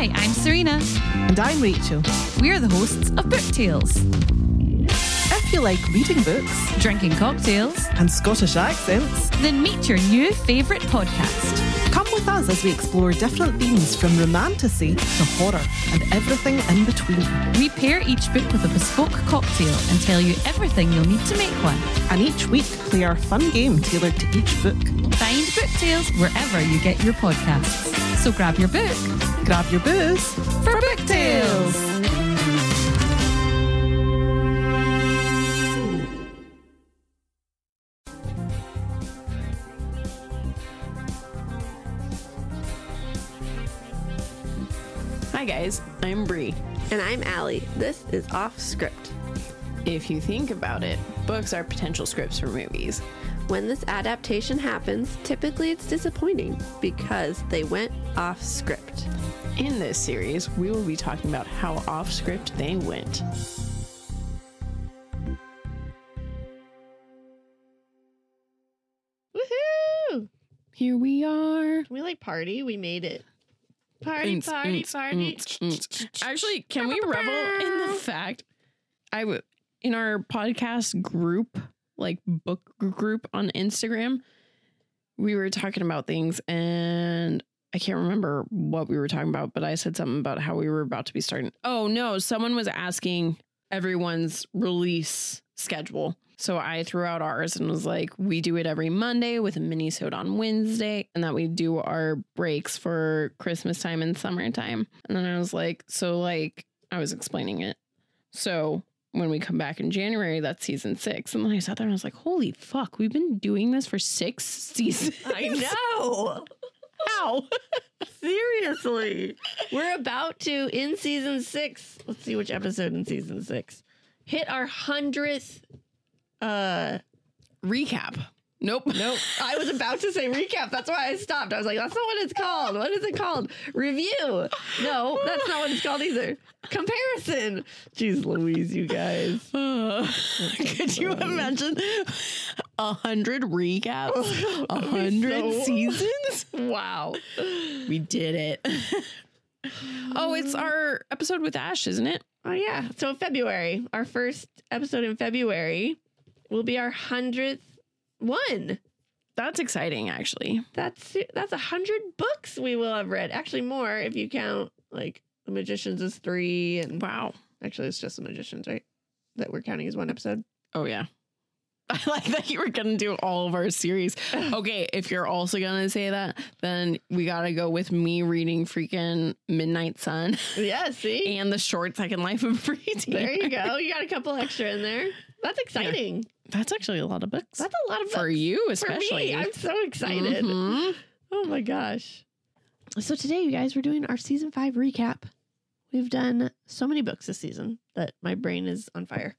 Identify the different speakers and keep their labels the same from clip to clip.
Speaker 1: Hi, I'm Serena.
Speaker 2: And I'm Rachel.
Speaker 1: We're the hosts of Book Tales.
Speaker 2: If you like reading books
Speaker 1: Drinking cocktails,
Speaker 2: and Scottish accents,
Speaker 1: then meet your new favourite podcast.
Speaker 2: come with us as we explore different themes from romantasy to horror and everything in between.
Speaker 1: We pair each book with a bespoke cocktail and tell you everything you'll need to make one.
Speaker 2: And each week play our fun game tailored to each book.
Speaker 1: Find Book Tales wherever you get your podcasts. So grab your book
Speaker 2: Grab your booze
Speaker 1: for Book Tales.
Speaker 3: Hi guys, I'm Bree.
Speaker 4: And I'm Allie. This is Off Script.
Speaker 3: If you think about it, books are potential scripts for movies.
Speaker 4: When this adaptation happens, typically it's disappointing because they went off script.
Speaker 3: In this series, we will be talking about how off script they went.
Speaker 4: Woohoo!
Speaker 3: Here we are.
Speaker 4: Can we like party? We made it. Party.
Speaker 3: Actually, can we revel in the fact in our podcast group, like book group on Instagram, we were talking about things and I can't remember what we were talking about, but I said something about how we were about to be starting. Oh no, someone was asking everyone's release schedule. So I threw out ours and was like, we do it every Monday with a mini-sode on Wednesday, and that we do our breaks for Christmas time and summertime. And then I was like, I was explaining it. So when we come back in January, that's season 6. And then I sat there and I was like, holy fuck, we've been doing this for 6 seasons.
Speaker 4: I know.
Speaker 3: How?
Speaker 4: Seriously. We're about to, in season 6, let's see which episode in season 6, hit our 100th
Speaker 3: recap. Nope.
Speaker 4: I was about to say recap. That's why I stopped. I was like, that's not what it's called. What is it called? Review. No, that's not what it's called either. Comparison. Jeez Louise, you guys.
Speaker 3: Could you imagine 100 recaps? 100 seasons?
Speaker 4: Wow.
Speaker 3: We did it. Oh, it's our episode with Ash, isn't it?
Speaker 4: Oh, yeah. So February, our first episode in February will be our 100th one.
Speaker 3: That's exciting, actually.
Speaker 4: That's 100 books we will have read. Actually, more if you count like The Magicians is 3 and
Speaker 3: Wow.
Speaker 4: Actually, it's just The Magicians, right? That we're counting as one episode.
Speaker 3: Oh, yeah. I like that you were going to do all of our series. Okay, if you're also going to say that, then we got to go with me reading freaking Midnight Sun.
Speaker 4: Yeah, see?
Speaker 3: And The Short Second Life of Bree.
Speaker 4: There you go. You got a couple extra in there. That's exciting.
Speaker 3: Yeah. That's actually a lot of books.
Speaker 4: That's a lot of books.
Speaker 3: For you, especially.
Speaker 4: For me, I'm so excited.
Speaker 3: Mm-hmm.
Speaker 4: Oh, my gosh. So today, you guys, we're doing our season 5 recap. We've done so many books this season that my brain is on fire.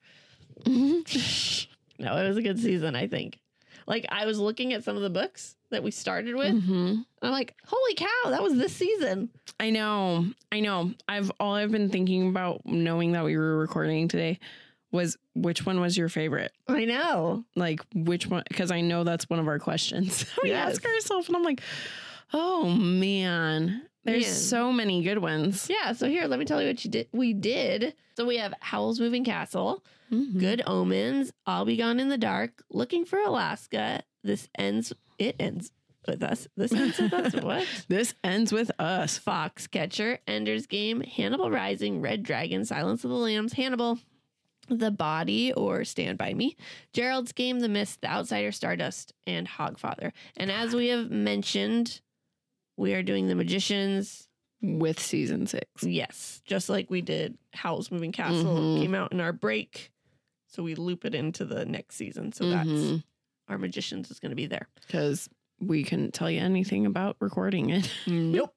Speaker 4: No, it was a good season, I think. Like, I was looking at some of the books that we started with.
Speaker 3: Mm-hmm.
Speaker 4: And I'm like, holy cow, that was this season.
Speaker 3: I know. All I've been thinking about, knowing that we were recording today, was which one was your favorite?
Speaker 4: I know.
Speaker 3: Like, which one? Because I know that's one of our questions. We ask ourselves, and I'm like, oh, man. There's so many good ones.
Speaker 4: Yeah, so here, let me tell you what we did. So we have Howl's Moving Castle, Good Omens, I'll Be Gone in the Dark, Looking for Alaska, It Ends with Us. This ends with us. What?
Speaker 3: This ends with us.
Speaker 4: Foxcatcher, Ender's Game, Hannibal Rising, Red Dragon, Silence of the Lambs, Hannibal, The Body or Stand By Me, Gerald's Game, The Mist, The Outsider, Stardust, and Hogfather. And as we have mentioned, we are doing The Magicians
Speaker 3: with season 6.
Speaker 4: Yes, just like we did Howl's Moving Castle came out in our break. So we loop it into the next season. So that's our Magicians is going to be there.
Speaker 3: Because we couldn't tell you anything about recording it.
Speaker 4: Nope.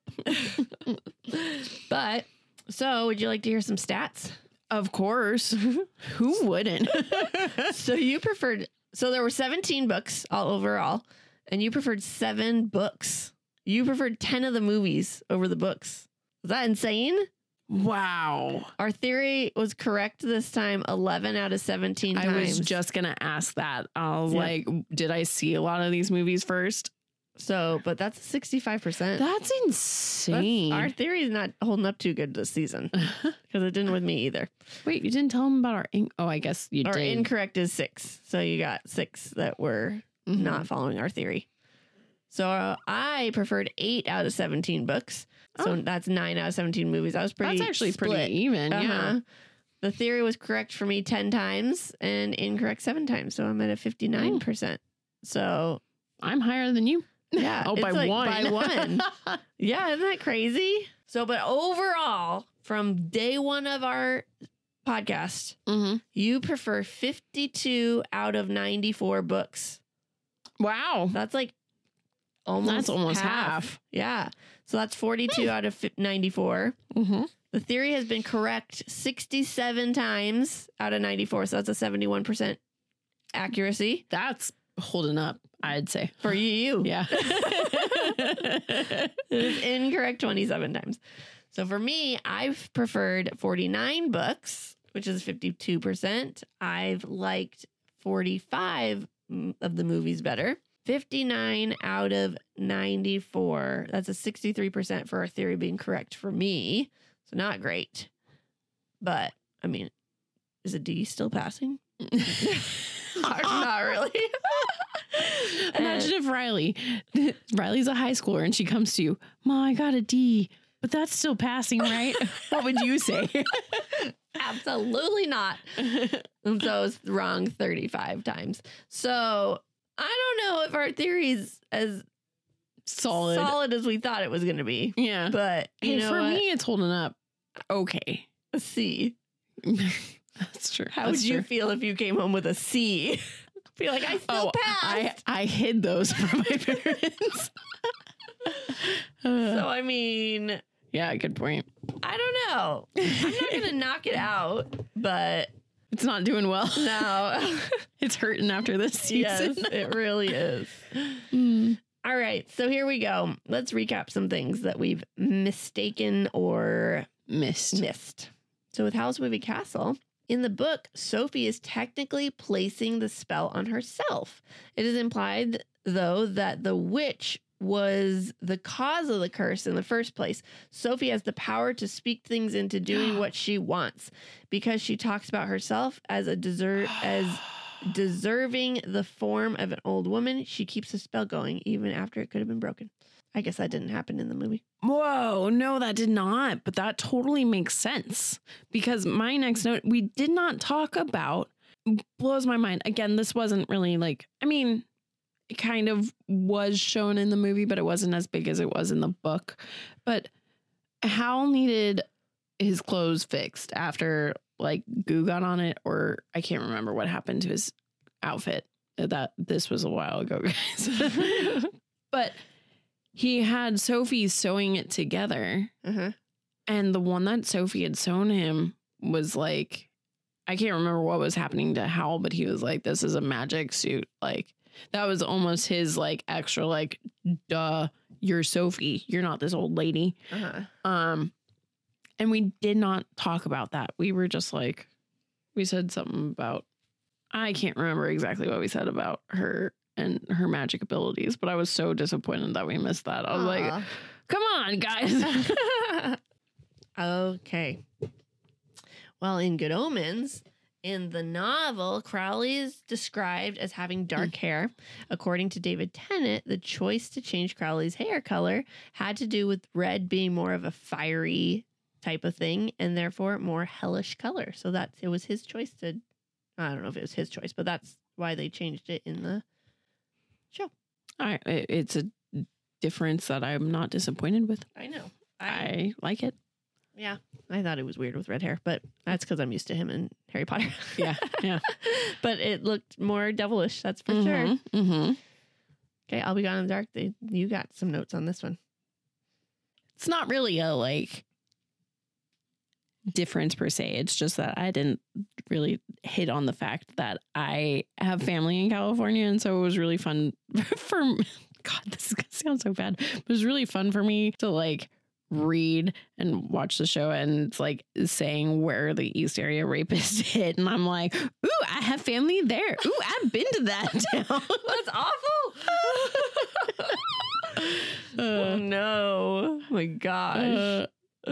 Speaker 4: But, so would you like to hear some stats?
Speaker 3: Of course. Who wouldn't?
Speaker 4: So there were 17 books all overall, and you preferred 7 books. You preferred 10 of the movies over the books. Is that insane?
Speaker 3: Wow.
Speaker 4: Our theory was correct this time, 11 out of 17 times.
Speaker 3: I was just going to ask that. I was like, did I see a lot of these movies first?
Speaker 4: So, but that's 65%.
Speaker 3: That's insane.
Speaker 4: Our theory is not holding up too good this season because it didn't with me either.
Speaker 3: Wait, you didn't tell them about our... I guess you
Speaker 4: Our
Speaker 3: did.
Speaker 4: incorrect is 6. So you got 6 that were not following our theory. So I preferred 8 out of 17 books. So that's 9 out of 17 movies. I was pretty
Speaker 3: That's actually
Speaker 4: split.
Speaker 3: pretty even. Yeah.
Speaker 4: The theory was correct for me 10 times and incorrect 7 times. So I'm at a 59%. So
Speaker 3: I'm higher than you.
Speaker 4: yeah.
Speaker 3: Oh,
Speaker 4: it's
Speaker 3: by
Speaker 4: like
Speaker 3: one.
Speaker 4: By one. Yeah. Isn't that crazy? So, but overall, from day one of our podcast, you prefer 52 out of 94 books.
Speaker 3: Wow.
Speaker 4: That's like
Speaker 3: That's almost half.
Speaker 4: Yeah. So that's 42 out of 94. The theory has been correct 67 times out of 94. So that's a 71% accuracy.
Speaker 3: That's holding up, I'd say.
Speaker 4: For you.
Speaker 3: Yeah.
Speaker 4: It is incorrect 27 times. So for me, I've preferred 49 books, which is 52%. I've liked 45 of the movies better. 59 out of 94. That's a 63% for our theory being correct for me. So not great. But, I mean, is a D still passing? Not really.
Speaker 3: Imagine if Riley's a high schooler and she comes to you, Ma, I got a D, but that's still passing, right? What would you say?
Speaker 4: Absolutely not. And so it's wrong 35 times. So I don't know if our theory is as solid as we thought it was going to be.
Speaker 3: Yeah.
Speaker 4: But you know
Speaker 3: for
Speaker 4: what?
Speaker 3: me, it's holding up okay.
Speaker 4: A C.
Speaker 3: That's true.
Speaker 4: How would you feel if you came home with a C? Feel like I still passed.
Speaker 3: I hid those from my parents.
Speaker 4: So I mean,
Speaker 3: yeah, good point.
Speaker 4: I don't know. I'm not going to knock it out, but
Speaker 3: It's not doing well.
Speaker 4: no.
Speaker 3: It's hurting after this season.
Speaker 4: Yes, it really is. All right, so here we go. Let's recap some things that we've mistaken or missed. So with Howl's Moving Castle, in the book, Sophie is technically placing the spell on herself. It is implied, though, that the witch was the cause of the curse in the first place. Sophie has the power to speak things into doing what she wants because she talks about herself as deserving the form of an old woman. She keeps the spell going even after it could have been broken. I guess that didn't happen in the movie.
Speaker 3: Whoa, no, that did not. But that totally makes sense because my next note, we did not talk about, blows my mind. Again, this wasn't really like, I mean, it kind of was shown in the movie, but it wasn't as big as it was in the book. But Howl needed his clothes fixed after like goo got on it, or I can't remember what happened to his outfit. That this was a while ago, guys. But he had Sophie sewing it together. And the one that Sophie had sewn him was like, I can't remember what was happening to Howl, but he was like, this is a magic suit. Like, that was almost his like extra, like, duh, you're Sophie. You're not this old lady. And we did not talk about that. We were just like, we said something about, I can't remember exactly what we said about her and her magic abilities, but I was so disappointed that we missed that. I was like, come on, guys.
Speaker 4: Okay. Well, in Good Omens, in the novel, Crowley is described as having dark hair. According to David Tennant, the choice to change Crowley's hair color had to do with red being more of a fiery type of thing and therefore more hellish color. So it was his choice to, I don't know if it was his choice, but that's why they changed it in the show.
Speaker 3: It's a difference that I'm not disappointed with.
Speaker 4: I know.
Speaker 3: I like it.
Speaker 4: Yeah. I thought it was weird with red hair, but that's because I'm used to him in Harry Potter.
Speaker 3: Yeah.
Speaker 4: But it looked more devilish, that's for sure. Okay, I'll Be Gone in the Dark. You got some notes on this one.
Speaker 3: It's not really a like difference per se. It's just that I didn't really hit on the fact that I have family in California, and so it was really fun for God, this is gonna sound so bad. But it was really fun for me to like read and watch the show, and it's like saying where the East Area rapist hit, and I'm like, ooh, I have family there. Ooh, I've been to that town.
Speaker 4: That's awful. Oh no. Oh my gosh.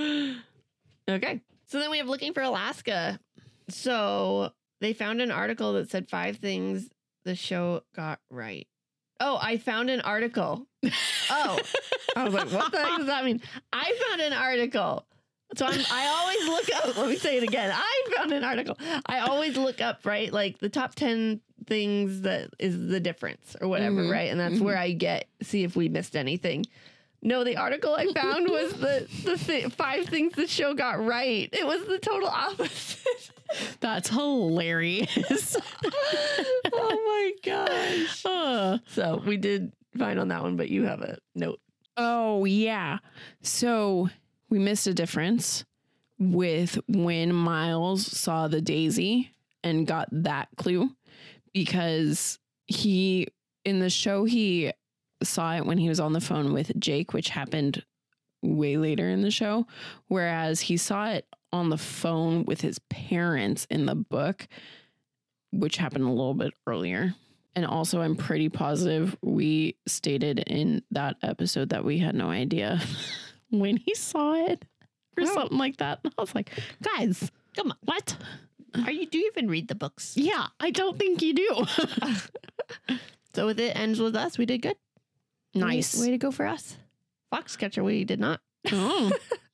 Speaker 4: Okay. So then we have Looking for Alaska. So they found an article that said 5 things the show got right. Oh, I found an article. Oh, I was like, what the heck does that mean? I found an article. So I always look up. Let me say it again. I found an article. I always look up, right? Like the top 10 things that is the difference or whatever, right? And that's where I see if we missed anything. No, the article I found was the 5 things the show got right. It was the total opposite.
Speaker 3: That's hilarious.
Speaker 4: Oh my gosh. So we did fine on that one, but you have a note.
Speaker 3: Oh, yeah. So we missed a difference with when Miles saw the daisy and got that clue, because in the show, he saw it when he was on the phone with Jake, which happened way later in the show, whereas he saw it on the phone with his parents in the book, which happened a little bit earlier. And also, I'm pretty positive we stated in that episode that we had no idea when he saw it or something like that. I was like, guys, come on, what?
Speaker 4: Do you even read the books?
Speaker 3: Yeah, I don't think you do.
Speaker 4: So with it ends with us. We did good.
Speaker 3: Nice.
Speaker 4: Way to go for us. Foxcatcher, we did not.
Speaker 3: Oh.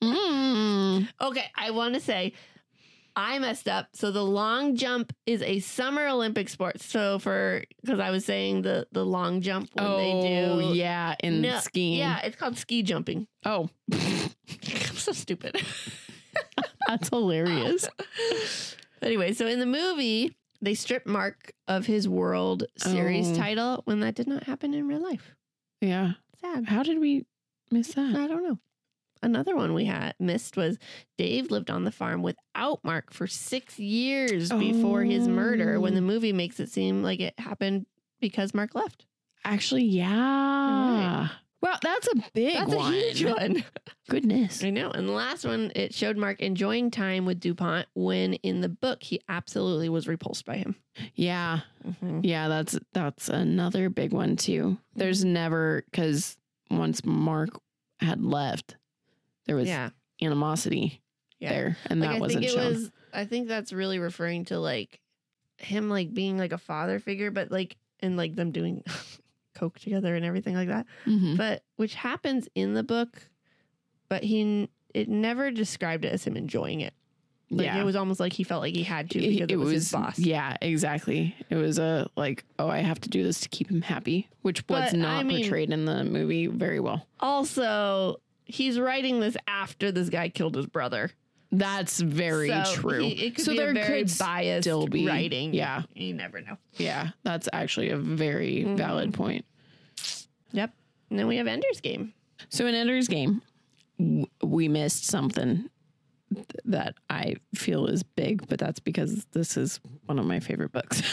Speaker 4: Okay, I want to say I messed up. So the long jump is a summer Olympic sport. So because I was saying the long jump when they do.
Speaker 3: Yeah, skiing.
Speaker 4: Yeah, it's called ski jumping.
Speaker 3: Oh.
Speaker 4: I'm so stupid.
Speaker 3: That's hilarious.
Speaker 4: Anyway, so in the movie, they stripped Mark of his World Series title when that did not happen in real life.
Speaker 3: Yeah.
Speaker 4: Sad.
Speaker 3: How did we miss that?
Speaker 4: I don't know. Another one we had missed was Dave lived on the farm without Mark for 6 years before his murder, when the movie makes it seem like it happened because Mark left.
Speaker 3: Actually, yeah. Right. Well, that's a big one.
Speaker 4: That's a huge one.
Speaker 3: Goodness.
Speaker 4: I know. And the last one, it showed Mark enjoying time with DuPont when in the book he absolutely was repulsed by him.
Speaker 3: Yeah. Mm-hmm. Yeah, that's another big one too. There's never, because once Mark had left, there was animosity there, and that wasn't shown.
Speaker 4: I think that's really referring to like him like being like a father figure, but like and like them doing coke together and everything like that. Mm-hmm. But which happens in the book, but it never described it as him enjoying it. Like it was almost like he felt like he had to because it was his boss.
Speaker 3: Yeah, exactly. It was I have to do this to keep him happy, which was not portrayed in the movie very well.
Speaker 4: Also, he's writing this after this guy killed his brother.
Speaker 3: That's very true.
Speaker 4: It could be a very biased
Speaker 3: still be
Speaker 4: writing.
Speaker 3: Yeah.
Speaker 4: You never know.
Speaker 3: Yeah, that's actually a very valid point.
Speaker 4: Yep. And then we have Ender's Game.
Speaker 3: So in Ender's Game, we missed something that I feel is big, but that's because this is one of my favorite books.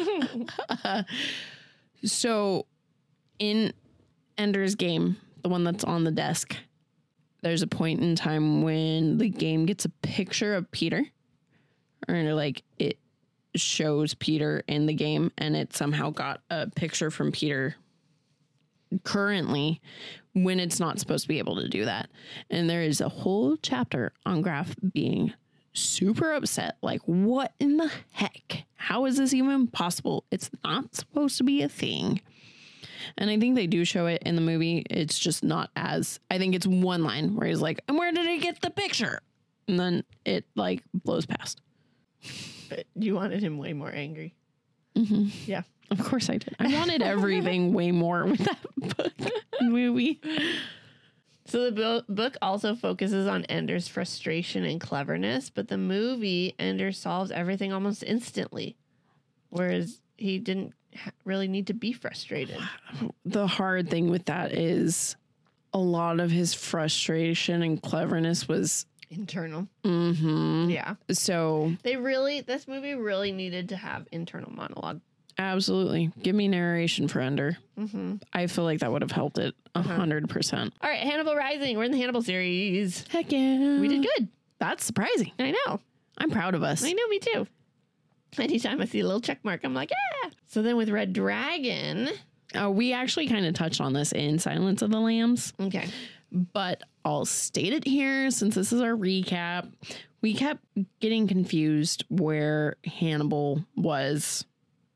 Speaker 3: So in Ender's Game, the one that's on the desk, there's a point in time when the game gets a picture of Peter, or like it shows Peter in the game, and it somehow got a picture from Peter currently when it's not supposed to be able to do that. And there is a whole chapter on Graf being super upset. Like, what in the heck? How is this even possible? It's not supposed to be a thing. And I think they do show it in the movie. It's just not as, I think it's one line where he's like, and where did he get the picture? And then it like blows past.
Speaker 4: But you wanted him way more angry.
Speaker 3: Mm-hmm.
Speaker 4: Yeah.
Speaker 3: Of course I did. I wanted everything way more with that book and movie.
Speaker 4: So the book also focuses on Ender's frustration and cleverness, but the movie, Ender solves everything almost instantly, whereas he didn't really need to be frustrated.
Speaker 3: The hard thing with that is a lot of his frustration and cleverness was
Speaker 4: internal.
Speaker 3: Mm-hmm.
Speaker 4: Yeah.
Speaker 3: So
Speaker 4: this movie really needed to have internal monologue.
Speaker 3: Absolutely. Give me narration for Ender.
Speaker 4: Mm-hmm.
Speaker 3: I feel like that would have helped it 100%.
Speaker 4: All right, Hannibal Rising. We're in the Hannibal series.
Speaker 3: Heck yeah.
Speaker 4: We did good.
Speaker 3: That's surprising.
Speaker 4: I know.
Speaker 3: I'm proud of us.
Speaker 4: I know, me too. Anytime I see a little check mark, I'm like, yeah. So then with Red Dragon,
Speaker 3: We actually kind of touched on this in Silence of the Lambs,
Speaker 4: Okay.
Speaker 3: but I'll state it here since this is our recap. We kept getting confused where Hannibal was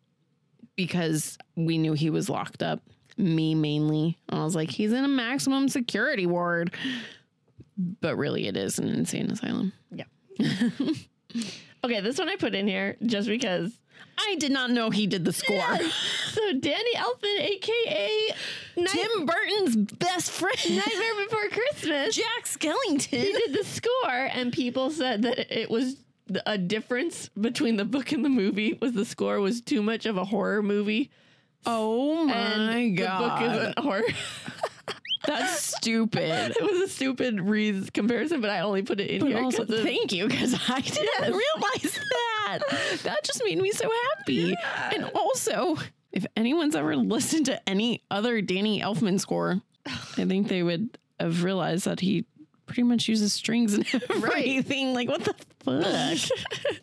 Speaker 3: because we knew he was locked up. Me mainly. I was like, he's in a maximum security ward. But really, it is an insane asylum.
Speaker 4: Yeah. Okay, this one I put in here just because.
Speaker 3: I did not know he did the score.
Speaker 4: Yes. So Danny Elfman, a.k.a.
Speaker 3: Tim Burton's best friend.
Speaker 4: Nightmare Before Christmas.
Speaker 3: Jack Skellington.
Speaker 4: He did the score, and people said that it was a difference between the book and the movie was the score was too much of a horror movie.
Speaker 3: Oh my
Speaker 4: and
Speaker 3: God.
Speaker 4: The book isn't horror.
Speaker 3: That's stupid.
Speaker 4: It was a stupid comparison, but I only put it in
Speaker 3: But
Speaker 4: here.
Speaker 3: also, thank you, because I didn't realize that. That just made me so happy.
Speaker 4: Yeah.
Speaker 3: And also, if anyone's ever listened to any other Danny Elfman score, I think they would have realized that he pretty much uses strings and everything. Like, what the fuck?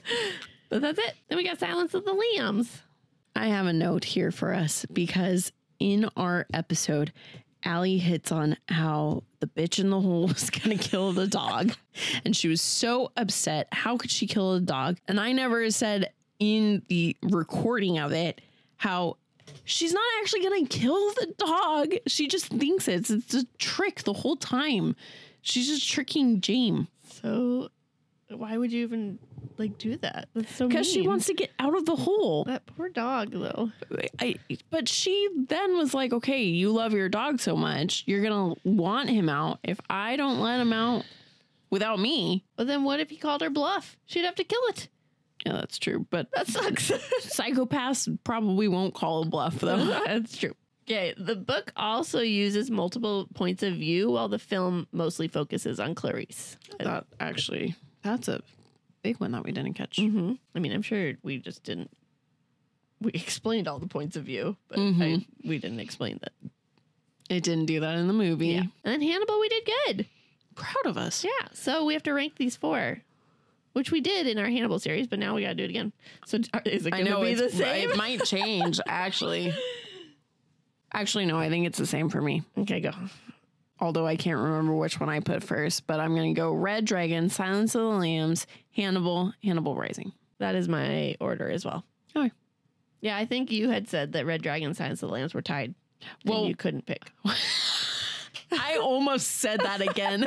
Speaker 4: But that's it. Then we got Silence of the Lambs.
Speaker 3: I have a note here for us because in our episode, Allie hits on how the bitch in the hole was going to kill the dog. And she was so upset. How could she kill a dog? And I never said in the recording of it how she's not actually going to kill the dog. She just thinks it's a trick the whole time. She's just tricking James.
Speaker 4: So why would you even do that? That's so mean.
Speaker 3: Because she wants to get out of the hole.
Speaker 4: That poor dog, though.
Speaker 3: But she then was like, okay, you love your dog so much. You're going to want him out. If I don't let him out without me.
Speaker 4: But then what if he called her bluff? She'd have to kill it.
Speaker 3: Yeah, that's true. But
Speaker 4: That sucks.
Speaker 3: psychopaths probably won't call a bluff, though.
Speaker 4: That's true. Okay, the book also uses multiple points of view while the film mostly focuses on Clarice.
Speaker 3: That's a big one that we didn't catch.
Speaker 4: Mm-hmm. I mean, I'm sure we just didn't. We explained all the points of view, but we didn't explain that.
Speaker 3: It didn't do that in the movie.
Speaker 4: Yeah. And then Hannibal, we did good.
Speaker 3: Proud of us.
Speaker 4: Yeah. So we have to rank these 4, which we did in our Hannibal series, but now we got to do it again. So is it going to be the same?
Speaker 3: It might change, actually. Actually, no, I think it's the same for me.
Speaker 4: Okay, go.
Speaker 3: Although I can't remember which one I put first, but I'm going to go Red Dragon, Silence of the Lambs, Hannibal, Hannibal Rising.
Speaker 4: That is my order as well.
Speaker 3: Oh.
Speaker 4: Yeah, I think you had said that Red Dragon and Silence of the Lambs were tied.
Speaker 3: Well,
Speaker 4: and you couldn't pick.
Speaker 3: I almost said that again.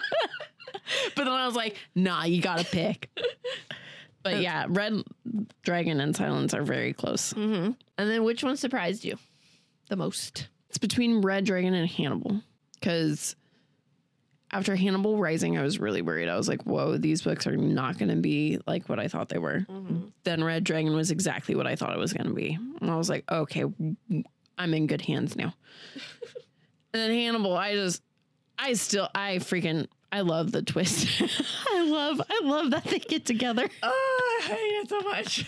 Speaker 3: But then I was like, nah, you got to pick. But yeah, Red Dragon and Silence are very close.
Speaker 4: Mm-hmm. And then which one surprised you the most?
Speaker 3: It's between Red Dragon and Hannibal. Because after Hannibal Rising, I was really worried. I was like, whoa, these books are not going to be like what I thought they were. Mm-hmm. Then Red Dragon was exactly what I thought it was going to be. And I was like, okay, I'm in good hands now. And then Hannibal, I love the twist. I love that they get together.
Speaker 4: Oh, I hate it so much.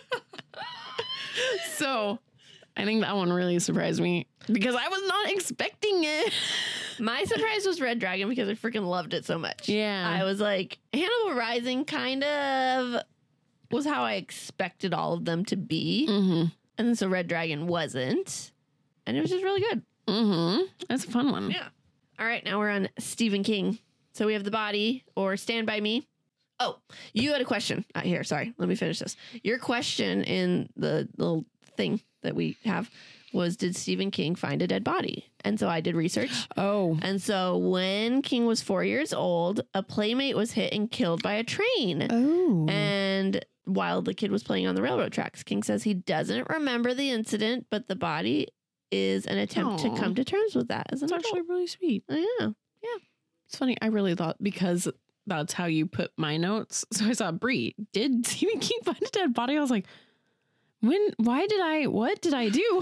Speaker 3: So I think that one really surprised me because I was not expecting it.
Speaker 4: My surprise was Red Dragon because I freaking loved it so much.
Speaker 3: Yeah.
Speaker 4: I was like, Hannibal Rising kind of was how I expected all of them to be.
Speaker 3: Mm-hmm.
Speaker 4: And then so Red Dragon wasn't. And it was just really good.
Speaker 3: Mm-hmm. That's a fun one.
Speaker 4: Yeah. All right, now we're on Stephen King. So we have The Body or Stand By Me. Oh, you had a question. Here, sorry. Let me finish this. Your question in the little thing that we have was, did Stephen King find a dead body? And so I did research.
Speaker 3: Oh.
Speaker 4: And so when King was 4 years old, a playmate was hit and killed by a train.
Speaker 3: Oh.
Speaker 4: And while the kid was playing on the railroad tracks, King says he doesn't remember the incident, but the body is an attempt to come to terms with that. Isn't
Speaker 3: It's actually really sweet.
Speaker 4: Yeah.
Speaker 3: It's funny. I really thought because that's how you put my notes. So I saw Brie. Did Stephen King find a dead body? I was like, what did I do?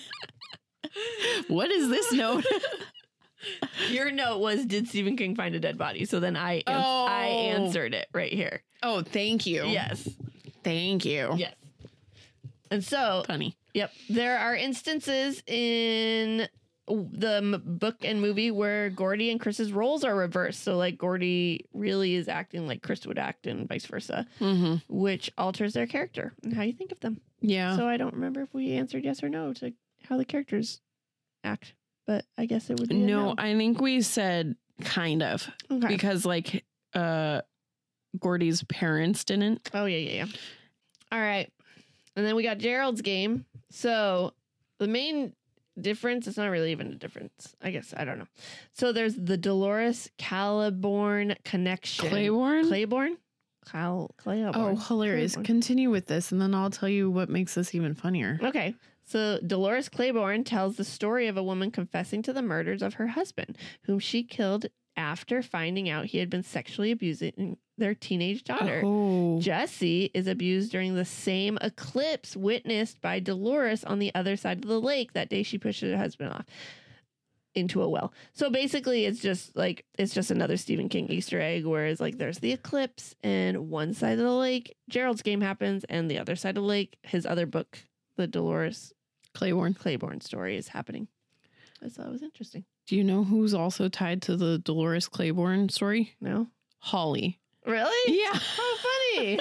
Speaker 3: What is this note?
Speaker 4: Your note was, did Stephen King find a dead body? So then I answered it right here.
Speaker 3: Oh, thank you.
Speaker 4: Yes.
Speaker 3: Thank you.
Speaker 4: Yes. And so,
Speaker 3: Funny.
Speaker 4: yep, there are instances in the book and movie where Gordy and Chris's roles are reversed. So like Gordy really is acting like Chris would act and vice versa, which alters their character and how you think of them.
Speaker 3: Yeah.
Speaker 4: So I don't remember if we answered yes or no to how the characters act, but I guess it would be
Speaker 3: No, I think we said kind of
Speaker 4: Okay.
Speaker 3: because like Gordy's parents didn't.
Speaker 4: Oh, yeah. All right. And then we got Gerald's game. So the main difference, it's not really even a difference. I guess, I don't know. So there's the Dolores Claiborne connection.
Speaker 3: Claiborne?
Speaker 4: Claiborne.
Speaker 3: Oh, hilarious.
Speaker 4: Claiborne.
Speaker 3: Continue with this and then I'll tell you what makes this even funnier.
Speaker 4: Okay. So Dolores Claiborne tells the story of a woman confessing to the murders of her husband, whom she killed after finding out he had been sexually abusing their teenage daughter.
Speaker 3: Oh.
Speaker 4: Jesse is abused during the same eclipse witnessed by Dolores on the other side of the lake that day she pushed her husband off into a well. So basically it's just another Stephen King Easter egg, whereas like there's the eclipse and one side of the lake, Gerald's game happens, and the other side of the lake, his other book, the Dolores Claiborne story is happening. I thought it was interesting.
Speaker 3: Do you know who's also tied to the Dolores Claiborne story?
Speaker 4: No?
Speaker 3: Holly.
Speaker 4: Really?
Speaker 3: Yeah.
Speaker 4: How funny.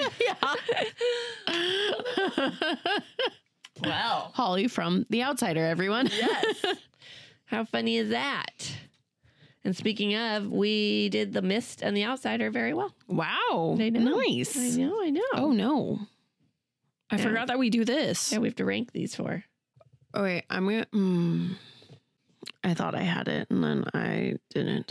Speaker 4: Wow.
Speaker 3: Holly from The Outsider, everyone.
Speaker 4: Yes. How funny is that? And speaking of, we did The Mist and The Outsider very well.
Speaker 3: Wow.
Speaker 4: I know.
Speaker 3: Nice.
Speaker 4: I know.
Speaker 3: Oh, no. I
Speaker 4: Yeah.
Speaker 3: forgot that we do this.
Speaker 4: Yeah, we have to rank these four.
Speaker 3: Oh, wait. I'm going to... I thought I had it, and then I didn't.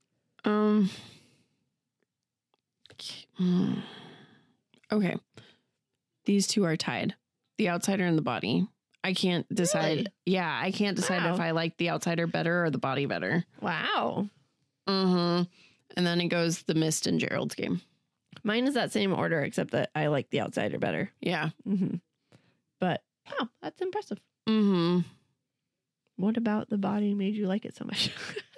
Speaker 3: Okay. These two are tied. The Outsider and The Body. I can't decide.
Speaker 4: Really?
Speaker 3: Yeah, I can't decide
Speaker 4: Wow.
Speaker 3: if I like The Outsider better or The Body better.
Speaker 4: Wow.
Speaker 3: Mm-hmm. And then it goes The Mist and Gerald's game.
Speaker 4: Mine is that same order, except that I like The Outsider better.
Speaker 3: Yeah.
Speaker 4: Mm-hmm. But, wow, that's impressive.
Speaker 3: Mm-hmm.
Speaker 4: What about The Body made you like it so much?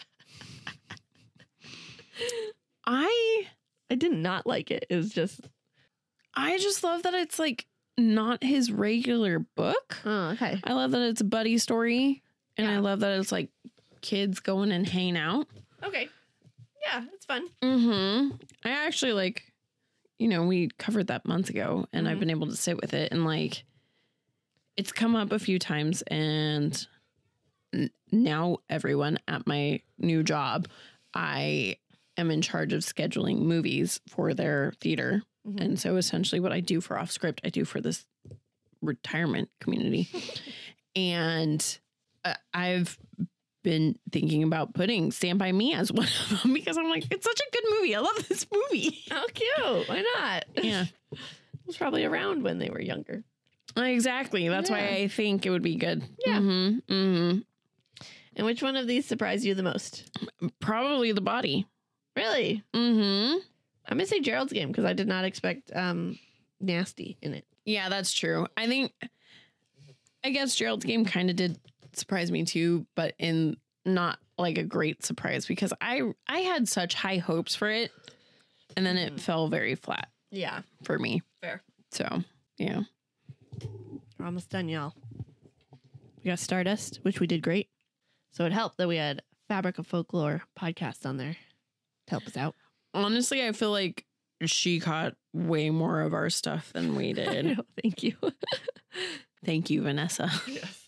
Speaker 3: I
Speaker 4: did not like it. It was just...
Speaker 3: just love that it's like not his regular book.
Speaker 4: Oh, okay.
Speaker 3: I love that it's a buddy story, and I
Speaker 4: Yeah.
Speaker 3: love that it's like kids going and hanging out.
Speaker 4: Okay. Yeah, it's fun.
Speaker 3: Mm-hmm. I actually like, we covered that months ago, and I've
Speaker 4: Mhm.
Speaker 3: been able to sit with it, and like, it's come up a few times, and now everyone at my new job, I am in charge of scheduling movies for their theater.
Speaker 4: Mhm.
Speaker 3: And so essentially what I do for Off Script, I do for this retirement community. And I've been thinking about putting Stand By Me as one of them because I'm like, it's such a good movie. I love this movie.
Speaker 4: How cute. Why not?
Speaker 3: Yeah,
Speaker 4: It was probably around when they were younger.
Speaker 3: exactly. That's why
Speaker 4: Yeah.
Speaker 3: I think it would be good.
Speaker 4: Yeah.
Speaker 3: Mm-hmm, mm-hmm.
Speaker 4: And which one of these surprised you the most?
Speaker 3: Probably The Body.
Speaker 4: Really?
Speaker 3: Mm-hmm.
Speaker 4: I'm going to say Gerald's game because I did not expect nasty in it.
Speaker 3: Yeah, that's true. I guess Gerald's game kind of did surprise me too, but in not like a great surprise because I had such high hopes for it, and then it fell very flat
Speaker 4: Yeah.
Speaker 3: for me.
Speaker 4: Fair.
Speaker 3: So yeah,
Speaker 4: We're almost done, y'all. We got Stardust, which we did great. So it helped that we had Fabric of Folklore podcast on there to help us out.
Speaker 3: honestly, I feel like she caught way more of our stuff than we did.
Speaker 4: No, thank you.
Speaker 3: Thank you, Vanessa.
Speaker 4: Yes.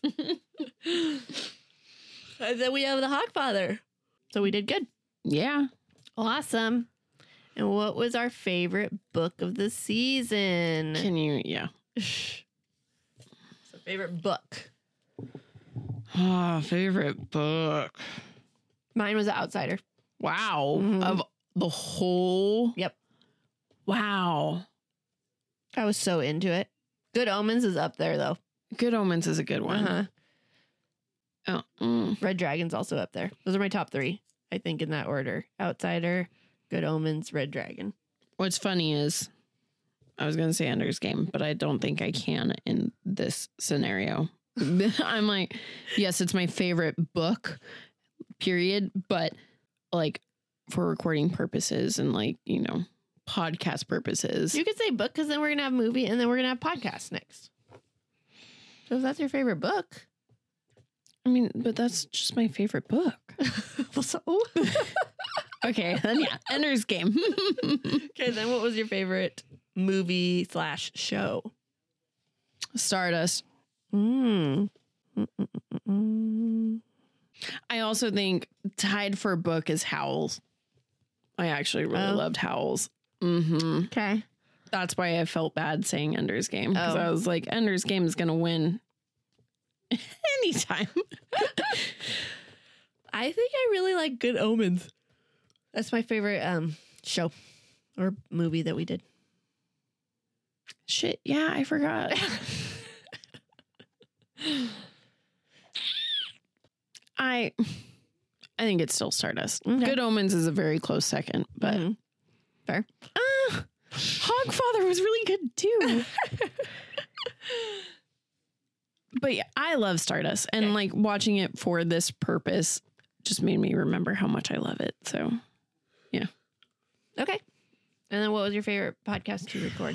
Speaker 4: And then we have the Hogfather. So we did good.
Speaker 3: Yeah.
Speaker 4: Awesome. And what was our favorite book of the season?
Speaker 3: Can you? Yeah.
Speaker 4: So favorite book.
Speaker 3: Favorite book.
Speaker 4: Mine was The Outsider.
Speaker 3: Wow.
Speaker 4: Mhm.
Speaker 3: Of the whole.
Speaker 4: Yep.
Speaker 3: Wow.
Speaker 4: I was so into it. Good Omens is up there though.
Speaker 3: Good Omens is a good one.
Speaker 4: Uh-huh.
Speaker 3: Oh,
Speaker 4: Red Dragon's also up there. Those are my top three, I think, in that order. Outsider, Good Omens, Red Dragon.
Speaker 3: What's funny is I was going to say Ender's Game, but I don't think I can in this scenario. I'm like, yes, it's my favorite book, period. But like for recording purposes and like, podcast purposes.
Speaker 4: You could say book because then we're going to have movie and then we're going to have podcast next. So if that's your favorite book.
Speaker 3: I mean, but that's just my favorite book.
Speaker 4: So?
Speaker 3: Okay, then yeah, Ender's Game.
Speaker 4: Okay, then what was your favorite movie/show?
Speaker 3: Stardust.
Speaker 4: Mm.
Speaker 3: I also think tied for a book is Howls. I actually really loved Howls. Mm-hmm.
Speaker 4: Okay.
Speaker 3: That's why I felt bad saying Ender's Game, because I was like, Ender's Game is going to win anytime.
Speaker 4: I think I really like Good Omens. That's my favorite show or movie that we did.
Speaker 3: Shit, yeah, I forgot. I think it's still Stardust.
Speaker 4: Okay.
Speaker 3: Good Omens is a very close second, but
Speaker 4: Fair.
Speaker 3: Hogfather was really good too. But yeah, I love Stardust, and like watching it for this purpose just made me remember how much I love it. So yeah.
Speaker 4: Okay. And then what was your favorite podcast to record?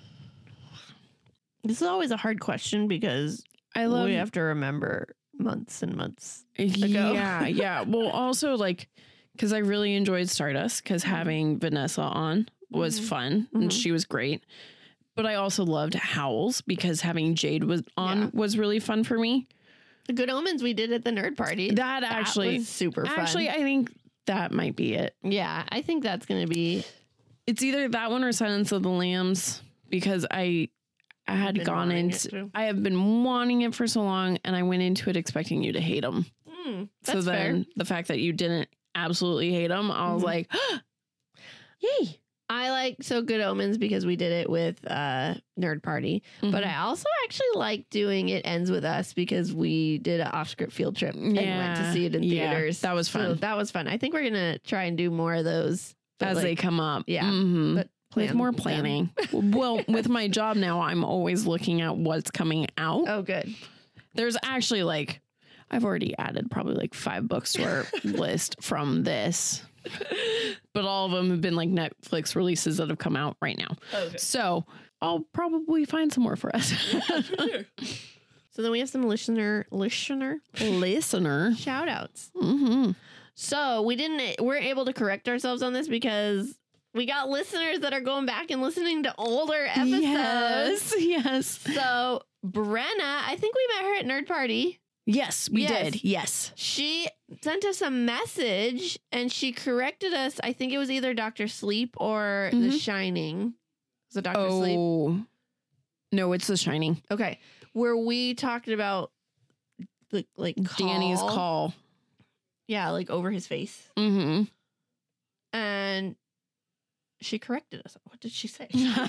Speaker 4: This is always a hard question because we have to remember months and months ago.
Speaker 3: Yeah. Well, also like, because I really enjoyed Stardust, because having Vanessa on was fun and she was great. But I also loved Howls because having Jade was on was really fun for me.
Speaker 4: The Good Omens we did at the nerd party.
Speaker 3: That actually
Speaker 4: was super fun.
Speaker 3: Actually, I think that might be it.
Speaker 4: Yeah, I think that's going to be.
Speaker 3: It's either that one or Silence of the Lambs, because I had gone into. I have been wanting it for so long, and I went into it expecting you to hate them.
Speaker 4: That's
Speaker 3: so then
Speaker 4: fair.
Speaker 3: the fact that you didn't absolutely hate them, I was like, yay.
Speaker 4: I like Good Omens because we did it with Nerd Party, but I also actually like doing It Ends With Us because we did an off-script field trip and went to see it in theaters.
Speaker 3: That was fun.
Speaker 4: So that was fun. I think we're gonna try and do more of those
Speaker 3: As they come up.
Speaker 4: Yeah, but
Speaker 3: with more planning. Well, with my job now, I'm always looking at what's coming out.
Speaker 4: Oh, good.
Speaker 3: There's actually like, I've already added probably like 5 books to our list from this. But all of them have been like Netflix releases that have come out right now. Okay. So I'll probably find some more for us.
Speaker 4: So then we have some listener shout outs. So we're able to correct ourselves on this because we got listeners that are going back and listening to older episodes.
Speaker 3: Yes.
Speaker 4: So Brenna, I think we met her at Nerd Party.
Speaker 3: Yes, we did. Yes.
Speaker 4: She sent us a message and she corrected us. I think it was either Dr. Sleep or The Shining. Was it Dr. Sleep?
Speaker 3: No, it's The Shining.
Speaker 4: Okay. Where we talked about the
Speaker 3: Danny's call.
Speaker 4: Yeah, like over his face.
Speaker 3: Mm-hmm.
Speaker 4: And she corrected us. What did she say?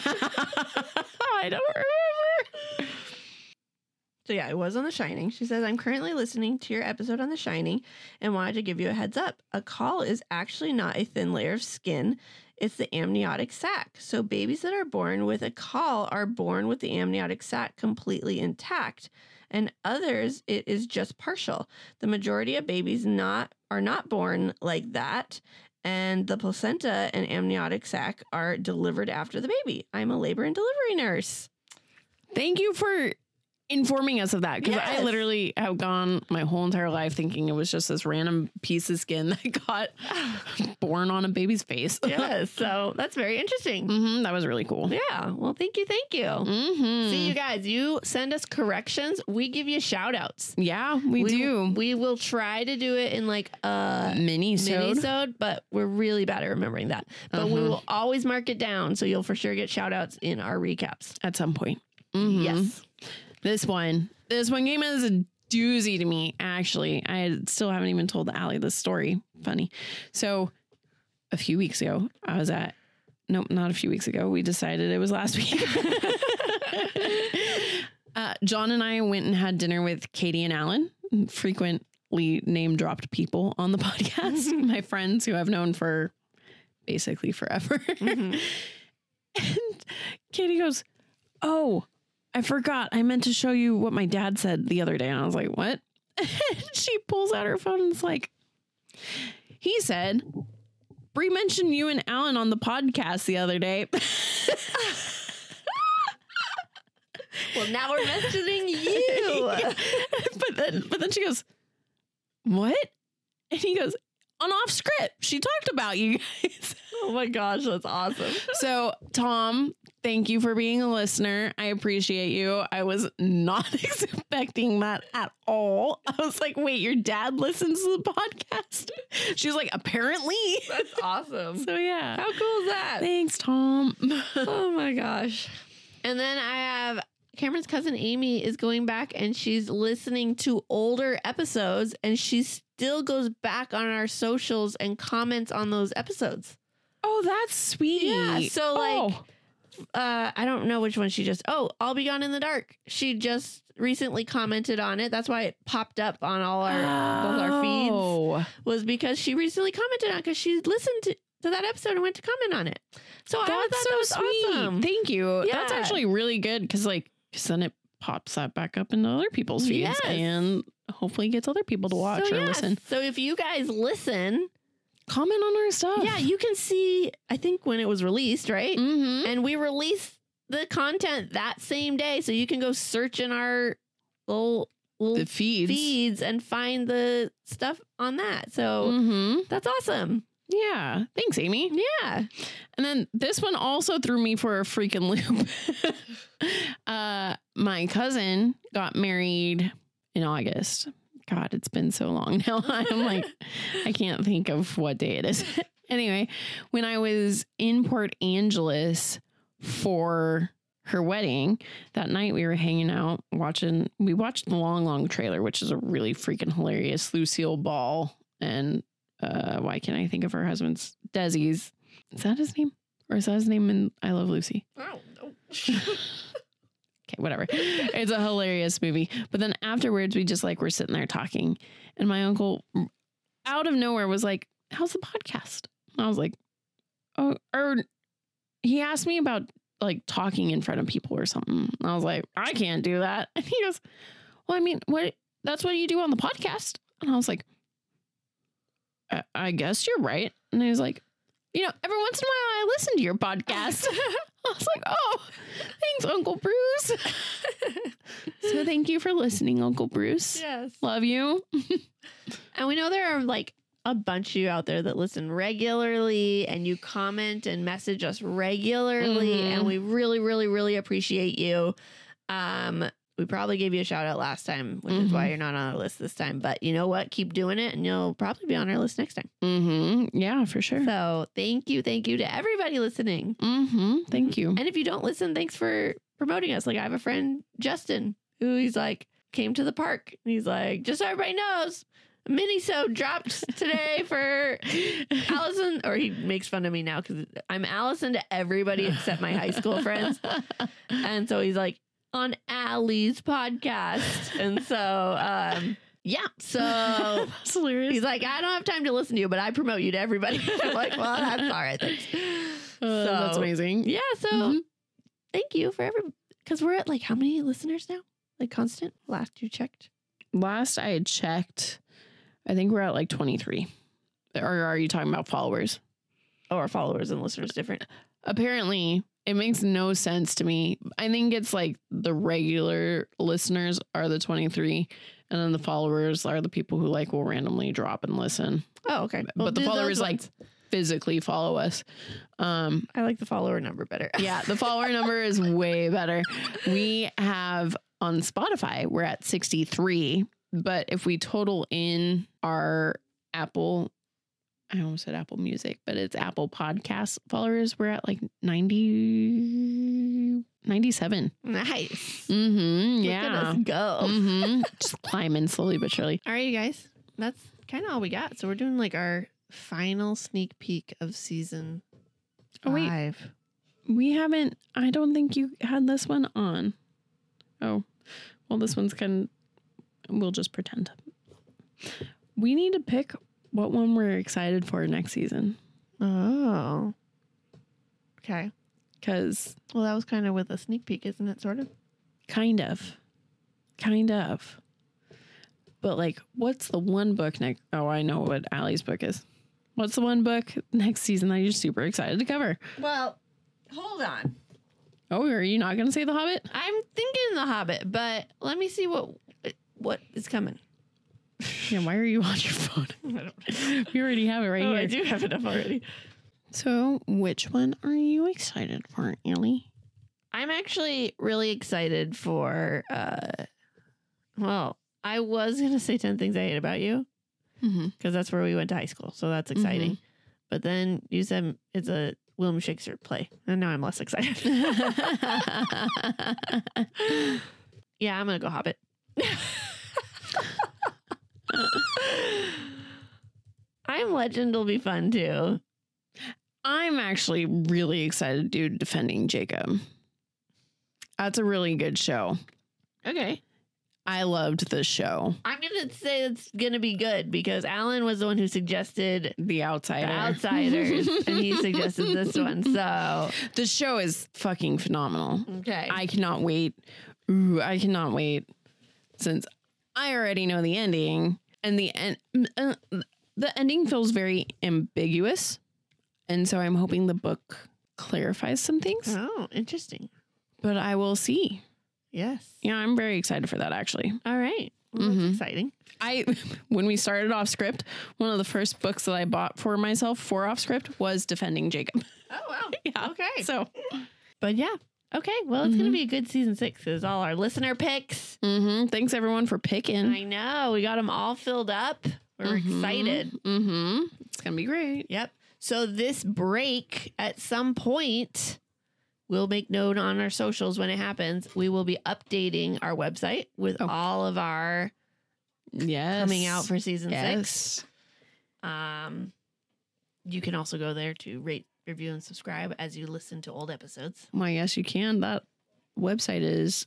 Speaker 3: I don't remember.
Speaker 4: So yeah, it was on The Shining. She says, I'm currently listening to your episode on The Shining and wanted to give you a heads up. A caul is actually not a thin layer of skin. It's the amniotic sac. So babies that are born with a caul are born with the amniotic sac completely intact. And others, it is just partial. The majority of babies are not born like that. And the placenta and amniotic sac are delivered after the baby. I'm a labor and delivery nurse.
Speaker 3: Thank you for informing us of that, because I literally have gone my whole entire life thinking it was just this random piece of skin that got born on a baby's face.
Speaker 4: Yes, so that's very interesting.
Speaker 3: That was really cool.
Speaker 4: Yeah, well, thank you. See, you guys, you send us corrections, we give you shout outs.
Speaker 3: Yeah, we do.
Speaker 4: We will try to do it in like a
Speaker 3: mini-sode,
Speaker 4: but we're really bad at remembering that. But we will always mark it down, so you'll for sure get shout outs in our recaps
Speaker 3: at some point.
Speaker 4: Yes.
Speaker 3: This one came as a doozy to me, actually. I still haven't even told Allie this story. Funny. So a few weeks ago, not a few weeks ago. We decided it was last week. John and I went and had dinner with Katie and Alan, frequently name dropped people on the podcast, my friends who I've known for basically forever. And Katie goes, "Oh, I forgot. I meant to show you what my dad said the other day." And I was like, "What?" And she pulls out her phone and is like, "He said, Brie mentioned you and Alan on the podcast the other day."
Speaker 4: Well, now we're mentioning you.
Speaker 3: But then she goes, "What?" And he goes, "On off script, she talked about you guys."
Speaker 4: Oh my gosh, that's awesome.
Speaker 3: So Tom Thank you for being a listener. I appreciate you. I was not expecting that at all. I was like, wait, your dad listens to the podcast? She's like, apparently.
Speaker 4: That's awesome.
Speaker 3: So yeah.
Speaker 4: How cool is that?
Speaker 3: Thanks, Tom.
Speaker 4: Oh my gosh. And then I have Cameron's cousin Amy is going back and she's listening to older episodes and she still goes back on our socials and comments on those episodes.
Speaker 3: Oh, that's sweet.
Speaker 4: Yeah. So like,
Speaker 3: Oh.
Speaker 4: I don't know which one she just, I'll Be Gone in the Dark. She just recently commented on it. That's why it popped up on all both our feeds,
Speaker 3: Oh.
Speaker 4: was because she recently commented on it because she listened to that episode and went to comment on it. So I thought
Speaker 3: That's
Speaker 4: that was
Speaker 3: so sweet.
Speaker 4: awesome.
Speaker 3: Thank you. That's
Speaker 4: Yeah.
Speaker 3: actually really good because then it pops that back up into other people's feeds
Speaker 4: Yes.
Speaker 3: and hopefully gets other people to watch
Speaker 4: So
Speaker 3: or
Speaker 4: yeah,
Speaker 3: listen.
Speaker 4: So if you guys listen,
Speaker 3: Comment on our stuff.
Speaker 4: yeah, you can see, I think when it was released, right?
Speaker 3: Mm-hmm.
Speaker 4: And we released the content that same day. So you can go search in our little
Speaker 3: The feeds.
Speaker 4: and find the stuff on that. So
Speaker 3: Mm-hmm.
Speaker 4: that's awesome.
Speaker 3: Yeah. Thanks, Amy.
Speaker 4: Yeah.
Speaker 3: And then this one also threw me for a freaking loop. My cousin got married in August. God, it's been so long now. I'm like, I can't think of what day it is. Anyway, when I was in Port Angeles for her wedding, that night we were hanging out we watched the Long Trailer, which is a really freaking hilarious Lucille Ball and why can't I think of her husband's Desi's? Is that his name? Or is that his name in I Love Lucy?
Speaker 4: Oh, no.
Speaker 3: Okay, whatever. It's a hilarious movie. But then afterwards, we just were sitting there talking. And my uncle, out of nowhere, was like, how's the podcast? And I was like, oh, or he asked me about talking in front of people or something. And I was like, I can't do that. And he goes, well, I mean, that's what you do on the podcast. And I was like, I guess you're right. And he was like, every once in a while I listen to your podcast. I was like, oh, thanks, Uncle Bruce. So thank you for listening, Uncle Bruce.
Speaker 4: Yes.
Speaker 3: Love you.
Speaker 4: And we know there are a bunch of you out there that listen regularly and you comment and message us regularly.
Speaker 3: Mhm.
Speaker 4: And we really, really, really appreciate you. We probably gave you a shout out last time, which is why you're not on our list this time. But you know what? Keep doing it and you'll probably be on our list next time.
Speaker 3: Mm-hmm. Yeah, for sure.
Speaker 4: So thank you to everybody listening.
Speaker 3: Mm-hmm. Thank you.
Speaker 4: And if you don't listen, thanks for promoting us. I have a friend, Justin, who he's came to the park. And he's like, just so everybody knows, Mini-so dropped today for Allison, or he makes fun of me now because I'm Allison to everybody except my high school friends. And so he's like, on Allie's podcast. And so, yeah. So
Speaker 3: That's hilarious.
Speaker 4: he's like, I don't have time to listen to you, but I promote you to everybody. I'm like, well, that's all right. Thanks.
Speaker 3: That's amazing.
Speaker 4: Yeah. So thank you for because we're at how many listeners now? Constant? Last you checked?
Speaker 3: Last I had checked, I think we're at 23. Or are you talking about followers?
Speaker 4: Oh, our followers and listeners different.
Speaker 3: Apparently, it makes no sense to me. I think it's the regular listeners are the 23, and then the followers are the people who will randomly drop and listen.
Speaker 4: Oh, okay. Well,
Speaker 3: But the
Speaker 4: do
Speaker 3: followers
Speaker 4: those ones.
Speaker 3: physically follow us.
Speaker 4: I like the follower number better.
Speaker 3: Yeah, the follower number is way better. We have on Spotify, we're at 63, but if we total in our Apple, I almost said Apple Music, but it's Apple Podcast followers, we're at 97.
Speaker 4: Nice.
Speaker 3: Mm-hmm.
Speaker 4: Look
Speaker 3: Yeah.
Speaker 4: at us go.
Speaker 3: Mm-hmm. Just climbing slowly but surely.
Speaker 4: All right, you guys. That's kind of all we got. So we're doing our final sneak peek of season 5.
Speaker 3: Oh, wait. We haven't, I don't think you had this one on. Oh, well, this one's we'll just pretend. We need to pick what one we're excited for next season.
Speaker 4: Oh. Okay.
Speaker 3: Because
Speaker 4: Well, that was kind of with a sneak peek, isn't it? Sort of.
Speaker 3: kind of. But what's the one book next? Oh, I know what Allie's book is. What's the one book next season that you're super excited to cover?
Speaker 4: Well, hold on.
Speaker 3: Oh, are you not going to say The Hobbit?
Speaker 4: I'm thinking The Hobbit, but let me see what is coming.
Speaker 3: Yeah, why are you on your phone?
Speaker 4: I don't know.
Speaker 3: You already have it right here.
Speaker 4: I do have it up already.
Speaker 3: So, which one are you excited for, Ellie?
Speaker 4: I'm actually really excited for, well, I was going to say 10 Things I Hate About You because that's where we went to high school. So that's exciting. But then you said it's a William Shakespeare play. And now I'm less excited. Yeah, I'm going to go Hobbit. I Am Legend will be fun too.
Speaker 3: I'm actually really excited to do Defending Jacob. That's a really good show.
Speaker 4: Okay.
Speaker 3: I loved this show.
Speaker 4: I'm going to say it's going to be good because Alan was the one who suggested
Speaker 3: The Outsider.
Speaker 4: The Outsiders and he suggested this one. So,
Speaker 3: The show is fucking phenomenal.
Speaker 4: okay.
Speaker 3: I cannot wait. Ooh, I cannot wait. Since I already know the ending, and the ending feels very ambiguous, and so I'm hoping the book clarifies some things.
Speaker 4: Oh, interesting.
Speaker 3: But I will see.
Speaker 4: Yes.
Speaker 3: Yeah, I'm very excited for that. Actually,
Speaker 4: All right. Well, that's exciting.
Speaker 3: when we started Off Script, one of the first books that I bought for myself for Off Script was Defending Jacob.
Speaker 4: Oh, wow.
Speaker 3: Yeah.
Speaker 4: Okay.
Speaker 3: So,
Speaker 4: But yeah. Okay. Well, it's going to be a good season 6 is all our listener picks.
Speaker 3: thanks everyone for picking.
Speaker 4: I know. We got them all filled up. We're excited.
Speaker 3: It's gonna be great.
Speaker 4: Yep. So this break at some point, we'll make note on our socials when it happens. We will be updating our website with all of our
Speaker 3: Yes,
Speaker 4: coming out for season 6.
Speaker 3: yes.
Speaker 4: You can also go there to rate, review, and subscribe as you listen to old episodes.
Speaker 3: Why, yes, you can. That website is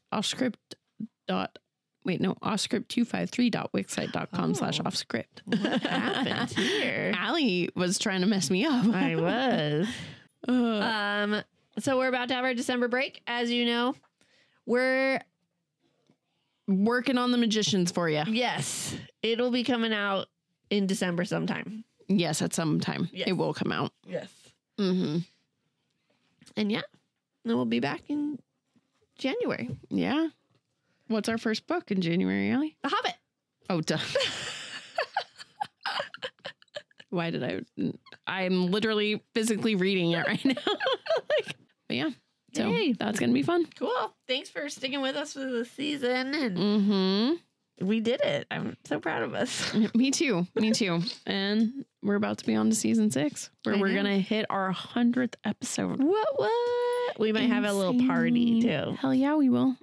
Speaker 3: offscript253.wixsite.com/offscript.
Speaker 4: What happened here?
Speaker 3: Allie was trying to mess me up.
Speaker 4: I was. So we're about to have our December break. As you know, we're
Speaker 3: working on the magicians for you.
Speaker 4: yes, it'll be coming out in December sometime.
Speaker 3: Yes, at some time.
Speaker 4: Yes.
Speaker 3: It will come out.
Speaker 4: Yes.
Speaker 3: Mm-hmm.
Speaker 4: And yeah, then we'll be back in January.
Speaker 3: Yeah. What's our first book in January, Allie?
Speaker 4: The Hobbit.
Speaker 3: Oh, duh. Why did I'm literally physically reading it right now. But yeah. So
Speaker 4: Yay.
Speaker 3: that's going to be fun.
Speaker 4: Cool. Thanks for sticking with us for the season. And we did it. I'm so proud of us.
Speaker 3: Me too. Me too. And we're about to be on to season 6 where we're going to hit our 100th episode.
Speaker 4: What? We might have a little party too.
Speaker 3: Hell yeah, we will.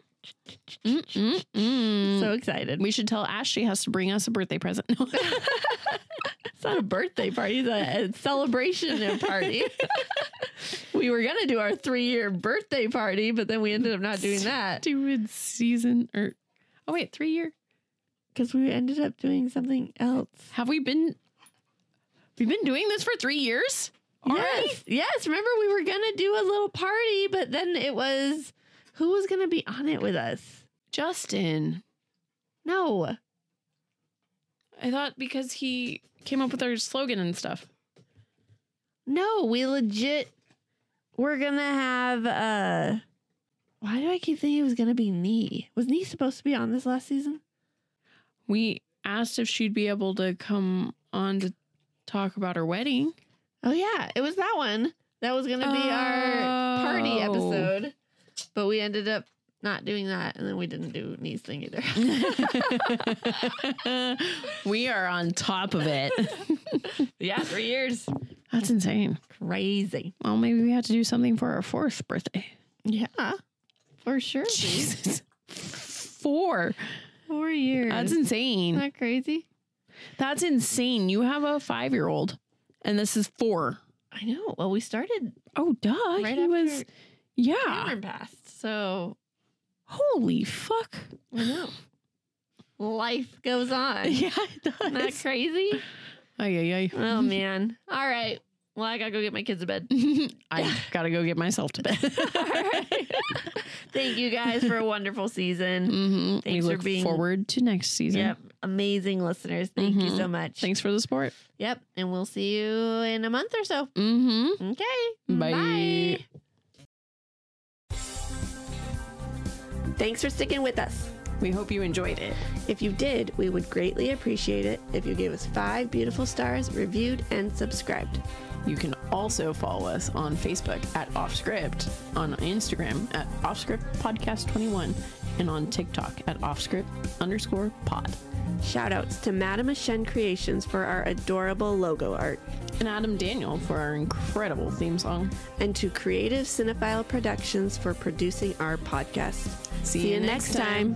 Speaker 4: So excited.
Speaker 3: We should tell Ash she has to bring us a birthday present. No.
Speaker 4: It's not a birthday party, it's a celebration party. We were going to do our 3-year birthday party, but then we ended up not doing that.
Speaker 3: Stupid season or 3 year.
Speaker 4: Because we ended up doing something else.
Speaker 3: Have we've been doing this for 3 years? Already?
Speaker 4: Yes. Remember, we were going to do a little party, but then it was, who was going to be on it with us?
Speaker 3: Justin.
Speaker 4: No.
Speaker 3: I thought because he came up with our slogan and stuff.
Speaker 4: No, we're going to have, why do I keep thinking it was going to be Nee? Was Nee supposed to be on this last season?
Speaker 3: We asked if she'd be able to come on to talk about her wedding.
Speaker 4: Oh, yeah. It was that one. That was going to be our party episode. But we ended up not doing that. And then we didn't do Nee's thing either.
Speaker 3: We are on top of it.
Speaker 4: Yeah, 3 years.
Speaker 3: That's insane.
Speaker 4: Crazy.
Speaker 3: Well, maybe we had to do something for our 4th birthday.
Speaker 4: Yeah, for sure.
Speaker 3: Jesus. 4.
Speaker 4: 4 years.
Speaker 3: That's insane.
Speaker 4: Isn't that crazy?
Speaker 3: That's insane. You have a 5-year-old and this is 4.
Speaker 4: I know. Well, we started
Speaker 3: Oh, duh.
Speaker 4: right
Speaker 3: He
Speaker 4: after
Speaker 3: was, yeah.
Speaker 4: Cameron passed. So,
Speaker 3: Holy fuck.
Speaker 4: I know. Life goes on.
Speaker 3: Yeah, it does.
Speaker 4: Isn't that crazy?
Speaker 3: Ay.
Speaker 4: Oh, man. All right. Well, I got to go get my kids to bed.
Speaker 3: I gotta go get myself to bed.
Speaker 4: All right. Thank you guys for a wonderful season.
Speaker 3: We
Speaker 4: Thanks
Speaker 3: look
Speaker 4: for being
Speaker 3: forward to next season.
Speaker 4: Yep. Amazing listeners. Thank you so much.
Speaker 3: Thanks for the support.
Speaker 4: Yep. And we'll see you in a month or so.
Speaker 3: Mm-hmm.
Speaker 4: Okay.
Speaker 3: Bye.
Speaker 4: Thanks for sticking with us.
Speaker 3: We hope you enjoyed it.
Speaker 4: If you did, we would greatly appreciate it if you gave us 5 beautiful stars, reviewed, and subscribed.
Speaker 3: You can also follow us on Facebook at Offscript, on Instagram at Offscript Podcast 21, and on TikTok at Offscript_pod.
Speaker 4: Shoutouts to Madame Shen Creations for our adorable logo art.
Speaker 3: And Adam Daniel for our incredible theme song.
Speaker 4: And to Creative Cinephile Productions for producing our podcast.
Speaker 3: See you next time.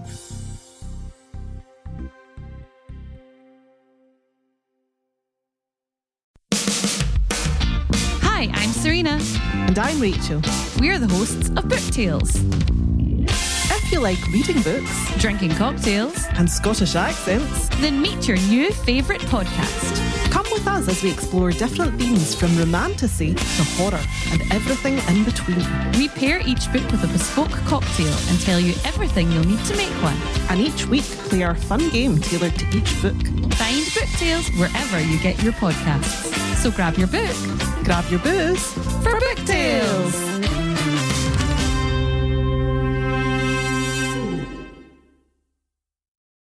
Speaker 1: Hi, I'm Serena.
Speaker 2: And I'm Rachel.
Speaker 1: We're the hosts of Book Tales.
Speaker 2: If you like reading books
Speaker 1: Drinking cocktails,
Speaker 2: and Scottish accents,
Speaker 1: then meet your new favourite podcast.
Speaker 2: come with us as we explore different themes from romantasy to horror and everything in between.
Speaker 1: We pair each book with a bespoke cocktail and tell you everything you'll need to make one.
Speaker 2: And each week play our fun game tailored to each book.
Speaker 1: Find Book Tales wherever you get your podcasts. So grab your book
Speaker 2: Grab your booze
Speaker 1: for Book Tales.